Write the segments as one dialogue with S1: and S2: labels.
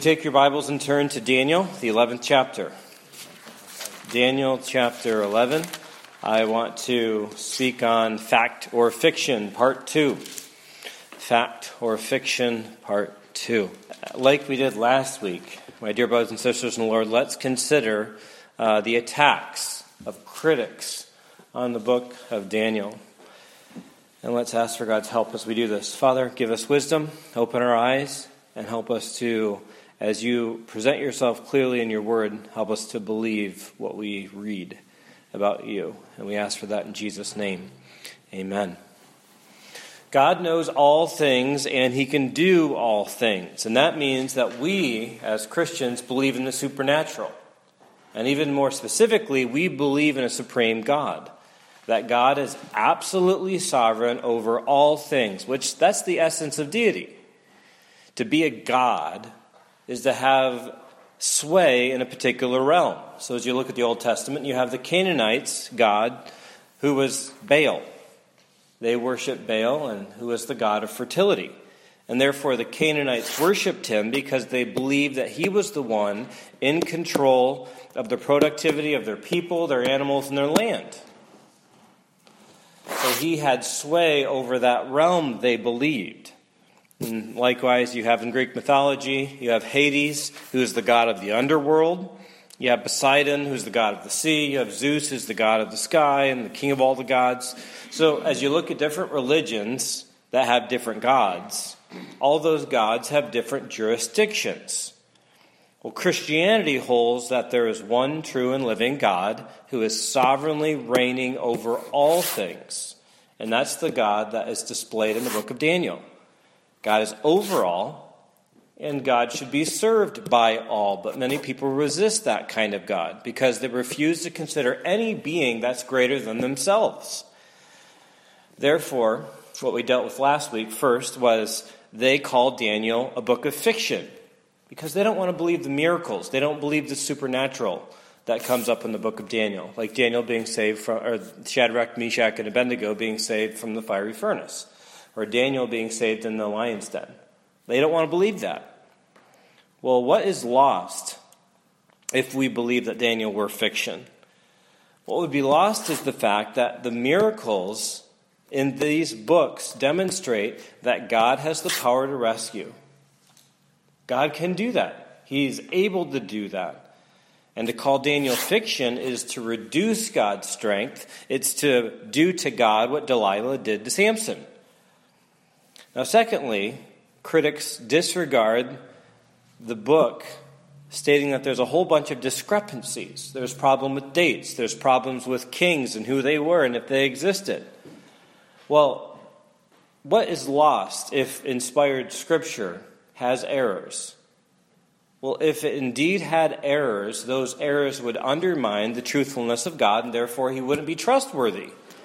S1: Take your Bibles and turn to Daniel, the 11th chapter. Daniel chapter 11. I want to speak on Fact or Fiction, Part 2. Fact or Fiction, Part 2. Like we did last week, my dear brothers and sisters in the Lord, let's consider the attacks of critics on the book of Daniel. And let's ask for God's help as we do this. Father, give us wisdom, open our eyes, and help us to, as you present yourself clearly in your word, help us to believe what we read about you. And we ask for that in Jesus' name. Amen. God knows all things and he can do all things. And that means that we, as Christians, believe in the supernatural. And even more specifically, we believe in a supreme God. That God is absolutely sovereign over all things, which that's the essence of deity. To be a God is to have sway in a particular realm. So as you look at the Old Testament, you have the Canaanites' God, who was Baal. They worshiped Baal, and who was the god of fertility. And therefore the Canaanites worshipped him because they believed that he was the one in control of the productivity of their people, their animals, and their land. So he had sway over that realm, they believed. And likewise, you have in Greek mythology, you have Hades, who is the god of the underworld. You have Poseidon, who's the god of the sea. You have Zeus, who's the god of the sky and the king of all the gods. So as you look at different religions that have different gods, all those gods have different jurisdictions. Well, Christianity holds that there is one true and living God who is sovereignly reigning over all things. And that's the God that is displayed in the book of Daniel. God is over all, and God should be served by all. But many people resist that kind of God because they refuse to consider any being that's greater than themselves. Therefore, what we dealt with last week first was they called Daniel a book of fiction because they don't want to believe the miracles. They don't believe the supernatural that comes up in the book of Daniel, like Daniel being saved from, or Shadrach, Meshach, and Abednego being saved from the fiery furnace, or Daniel being saved in the lion's den. They don't want to believe that. Well, what is lost if we believe that Daniel were fiction? What would be lost is the fact that the miracles in these books demonstrate that God has the power to rescue. God can do that. He's able to do that. And to call Daniel fiction is to reduce God's strength. It's to do to God what Delilah did to Samson. Now, secondly, critics disregard the book, stating that there's a whole bunch of discrepancies. There's problem with dates. There's problems with kings and who they were and if they existed. Well, what is lost if inspired scripture has errors? Well, if it indeed had errors, those errors would undermine the truthfulness of God, and therefore he wouldn't be trustworthy.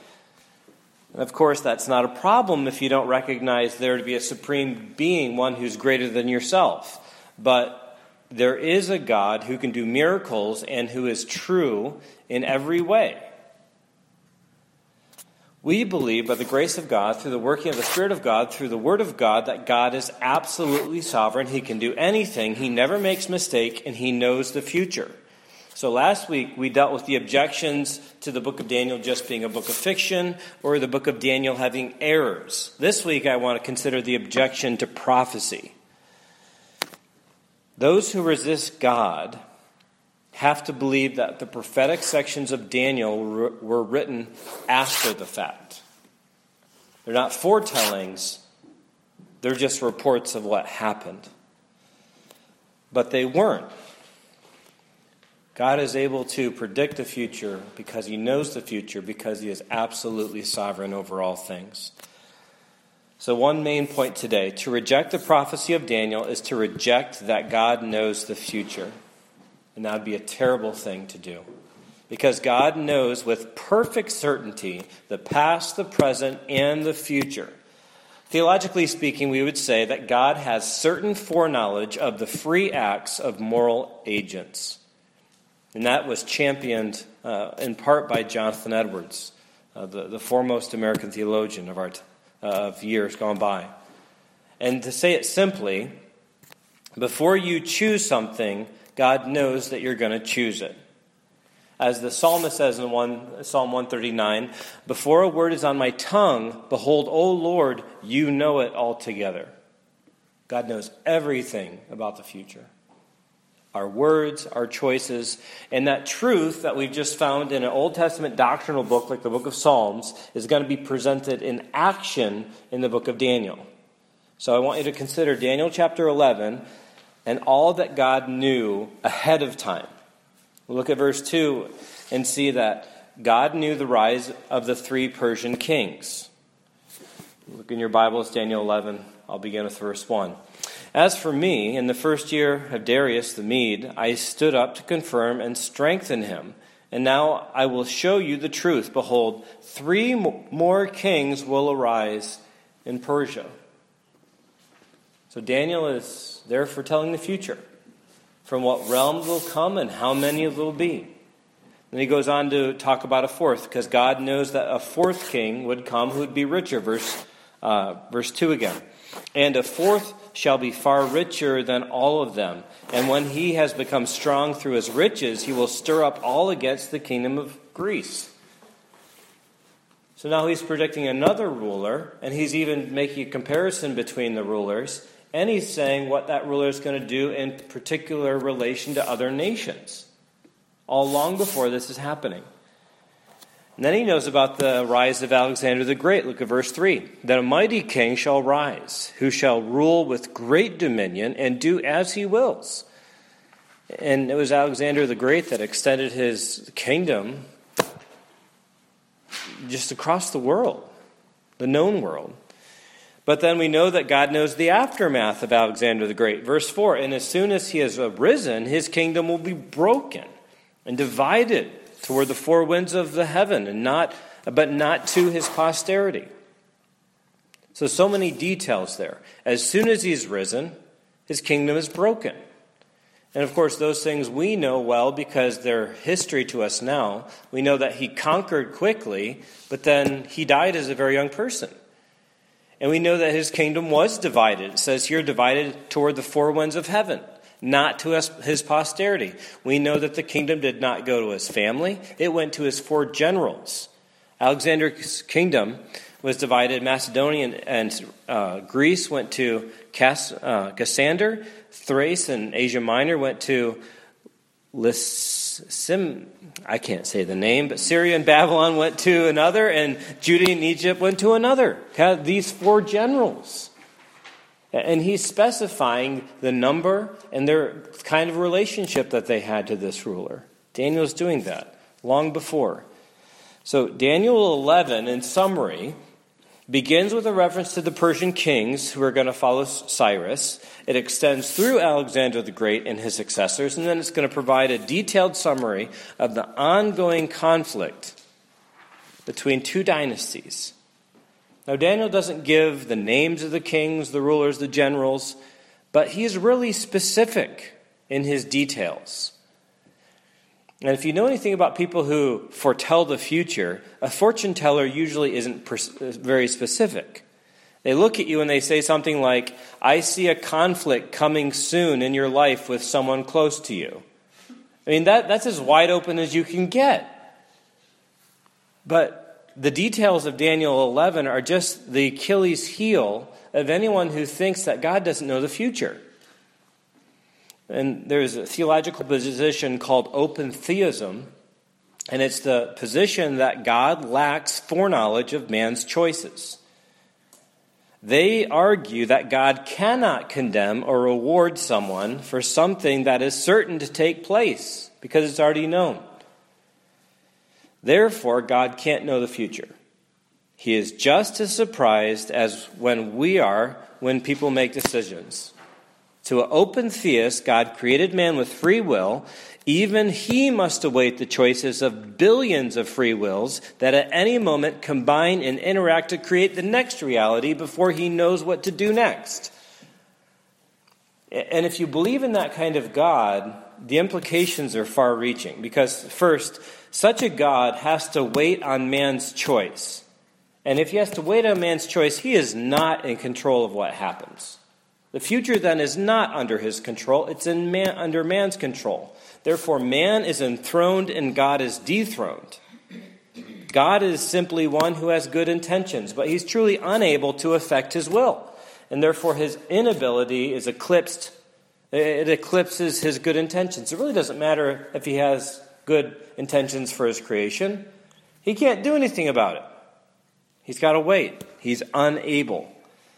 S1: And of course, that's not a problem if you don't recognize there to be a supreme being, one who's greater than yourself. But there is a God who can do miracles and who is true in every way. We believe by the grace of God, through the working of the Spirit of God, through the Word of God, that God is absolutely sovereign. He can do anything. He never makes mistake, and he knows the future. So last week, we dealt with the objections to the book of Daniel just being a book of fiction, or the book of Daniel having errors. This week, I want to consider the objection to prophecy. Those who resist God have to believe that the prophetic sections of Daniel were written after the fact. They're not foretellings. They're just reports of what happened. But they weren't. God is able to predict the future because he knows the future, because he is absolutely sovereign over all things. So one main point today, to reject the prophecy of Daniel is to reject that God knows the future. And that would be a terrible thing to do. Because God knows with perfect certainty the past, the present, and the future. Theologically speaking, we would say that God has certain foreknowledge of the free acts of moral agents. And that was championed in part by Jonathan Edwards, the foremost American theologian of years gone by. And to say it simply, Before you choose something, God knows that you're going to choose it. As the psalmist says in Psalm 139, before a word is on my tongue, behold, O Lord, you know it altogether. God knows everything about the future. Our words, our choices, and that truth that we've just found in an Old Testament doctrinal book like the book of Psalms is going to be presented in action in the book of Daniel. So I want you to consider Daniel chapter 11 and all that God knew ahead of time. We'll look at verse 2 and see that God knew the rise of the 3 Persian kings. Look in your Bibles, Daniel 11. I'll begin with verse 1. As for me, in the first year of Darius the Mede, I stood up to confirm and strengthen him. And now I will show you the truth. Behold, 3 more kings will arise in Persia. So Daniel is there foretelling the future, from what realm will come and how many there will be. Then he goes on to talk about a 4th, because God knows that a 4th king would come who would be richer. Verse 2 again. And a 4th shall be far richer than all of them. And when he has become strong through his riches, he will stir up all against the kingdom of Greece. So now he's predicting another ruler, and he's even making a comparison between the rulers. And he's saying what that ruler is going to do in particular relation to other nations. All long before this is happening. And then he knows about the rise of Alexander the Great. Look at verse 3. That a mighty king shall rise, who shall rule with great dominion and do as he wills. And it was Alexander the Great that extended his kingdom just across the world, the known world. But then we know that God knows the aftermath of Alexander the Great. Verse 4, and as soon as he has arisen, his kingdom will be broken and divided toward the 4 winds of the heaven, but not to his posterity. So many details there. As soon as he's risen, his kingdom is broken. And of course, those things we know well because they're history to us now. We know that he conquered quickly, but then he died as a very young person. And we know that his kingdom was divided. It says here, divided toward the 4 winds of heaven, not to his posterity. We know that the kingdom did not go to his family. It went to his 4 generals. Alexander's kingdom was divided. Macedonia and Greece went to Cassander. Thrace and Asia Minor went to I can't say the name, but Syria and Babylon went to another, and Judah and Egypt went to another. These 4 generals. And he's specifying the number and their kind of relationship that they had to this ruler. Daniel's doing that long before. So Daniel 11, in summary, begins with a reference to the Persian kings who are going to follow Cyrus. It extends through Alexander the Great and his successors, and then it's going to provide a detailed summary of the ongoing conflict between 2 dynasties. Now, Daniel doesn't give the names of the kings, the rulers, the generals, but he's really specific in his details. And if you know anything about people who foretell the future, a fortune teller usually isn't very specific. They look at you and they say something like, I see a conflict coming soon in your life with someone close to you. I mean, that's as wide open as you can get. But the details of Daniel 11 are just the Achilles heel of anyone who thinks that God doesn't know the future. And there's a theological position called open theism, and it's the position that God lacks foreknowledge of man's choices. They argue that God cannot condemn or reward someone for something that is certain to take place because it's already known. Therefore, God can't know the future. He is just as surprised as when we are when people make decisions. To an open theist, God created man with free will. Even he must await the choices of billions of free wills that at any moment combine and interact to create the next reality before he knows what to do next. And if you believe in that kind of God, the implications are far-reaching. Because first, such a God has to wait on man's choice. And if he has to wait on man's choice, he is not in control of what happens. The future then is not under his control. It's under man's control. Therefore, man is enthroned and God is dethroned. God is simply one who has good intentions, but he's truly unable to effect his will. And therefore, his inability is eclipsed. It eclipses his good intentions. It really doesn't matter if he has good intentions for his creation. He can't do anything about it. He's got to wait. He's unable.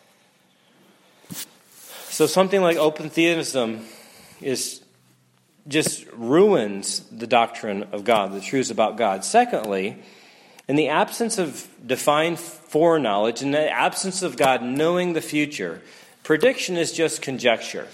S1: So something like open theism just ruins the doctrine of God, the truths about God. Secondly, in the absence of defined foreknowledge, in the absence of God knowing the future, prediction is just conjecture.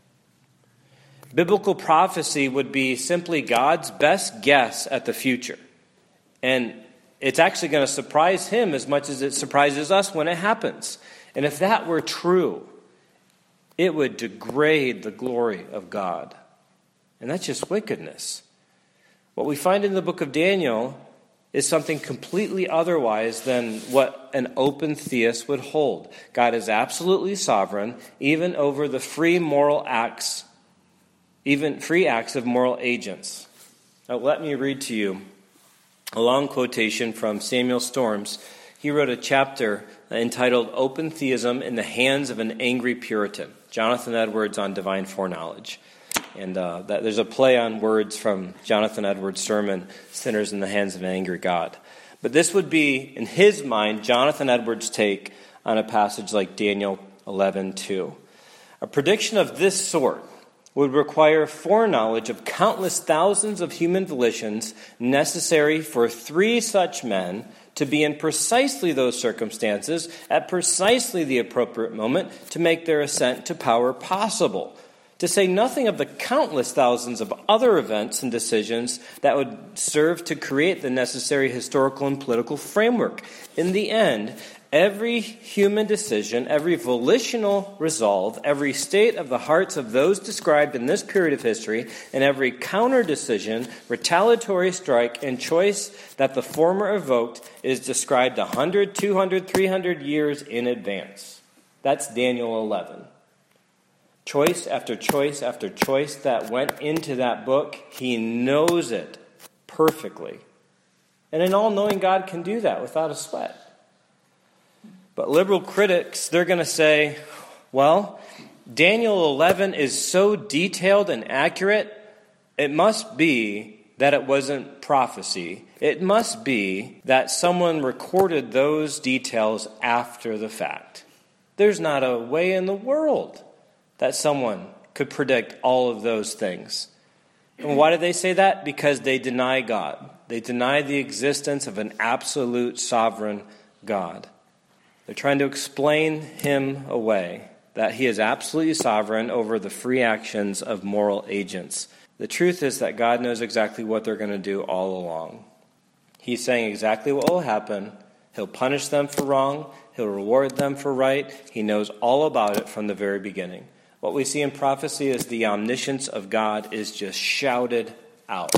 S1: Biblical prophecy would be simply God's best guess at the future. And it's actually going to surprise him as much as it surprises us when it happens. And if that were true, it would degrade the glory of God. And that's just wickedness. What we find in the book of Daniel is something completely otherwise than what an open theist would hold. God is absolutely sovereign, even over the free moral acts, even free acts of moral agents. Now, let me read to you a long quotation from Samuel Storms. He wrote a chapter entitled Open Theism in the Hands of an Angry Puritan, Jonathan Edwards on Divine Foreknowledge. And there's a play on words from Jonathan Edwards' sermon, Sinners in the Hands of an Angry God. But this would be, in his mind, Jonathan Edwards' take on a passage like Daniel 11:2. A prediction of this sort would require foreknowledge of countless thousands of human volitions necessary for three such men to be in precisely those circumstances at precisely the appropriate moment to make their ascent to power possible. To say nothing of the countless thousands of other events and decisions that would serve to create the necessary historical and political framework. In the end, every human decision, every volitional resolve, every state of the hearts of those described in this period of history, and every counter-decision, retaliatory strike, and choice that the former evoked is described 100, 200, 300 years in advance. That's Daniel 11. Choice after choice after choice that went into that book, he knows it perfectly. And an all-knowing God can do that without a sweat. But liberal critics, they're going to say, well, Daniel 11 is so detailed and accurate, it must be that it wasn't prophecy. It must be that someone recorded those details after the fact. There's not a way in the world that someone could predict all of those things. And why do they say that? Because they deny God. They deny the existence of an absolute sovereign God. They're trying to explain him away, that he is absolutely sovereign over the free actions of moral agents. The truth is that God knows exactly what they're going to do all along. He's saying exactly what will happen. He'll punish them for wrong. He'll reward them for right. He knows all about it from the very beginning. What we see in prophecy is the omniscience of God is just shouted out.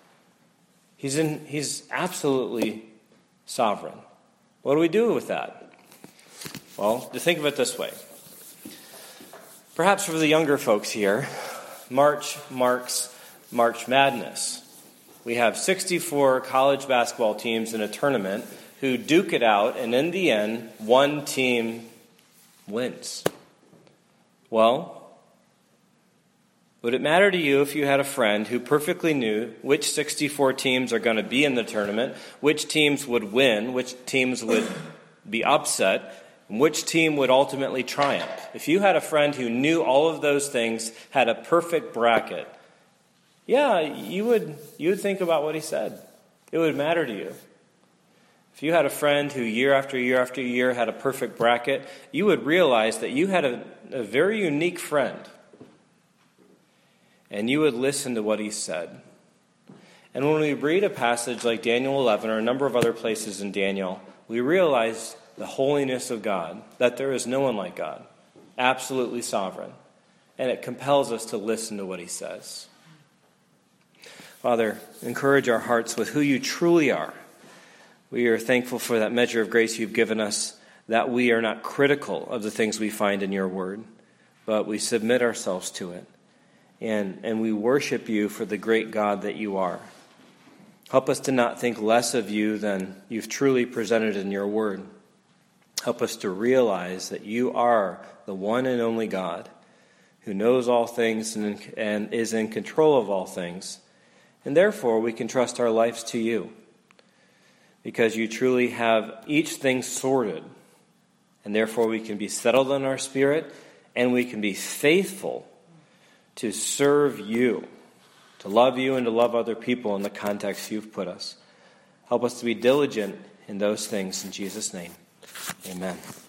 S1: He's absolutely sovereign. What do we do with that? Well, to think of it this way. Perhaps for the younger folks here, March marks March Madness. We have 64 college basketball teams in a tournament who duke it out, and in the end, one team wins. Well, would it matter to you if you had a friend who perfectly knew which 64 teams are going to be in the tournament, which teams would win, which teams would be upset, and which team would ultimately triumph? If you had a friend who knew all of those things, had a perfect bracket, yeah, you would think about what he said. It would matter to you. If you had a friend who year after year after year had a perfect bracket, you would realize that you had a very unique friend. And you would listen to what he said. And when we read a passage like Daniel 11 or a number of other places in Daniel, we realize the holiness of God, that there is no one like God, absolutely sovereign. And it compels us to listen to what he says. Father, encourage our hearts with who you truly are. We are thankful for that measure of grace you've given us, that we are not critical of the things we find in your word. but we submit ourselves to it. And we worship you for the great God that you are. Help us to not think less of you than you've truly presented in your word. Help us to realize that you are the one and only God who knows all things and is in control of all things. And therefore, we can trust our lives to you because you truly have each thing sorted. And therefore, we can be settled in our spirit and we can be faithful to serve you, to love you and to love other people in the context you've put us. Help us to be diligent in those things in Jesus' name. Amen.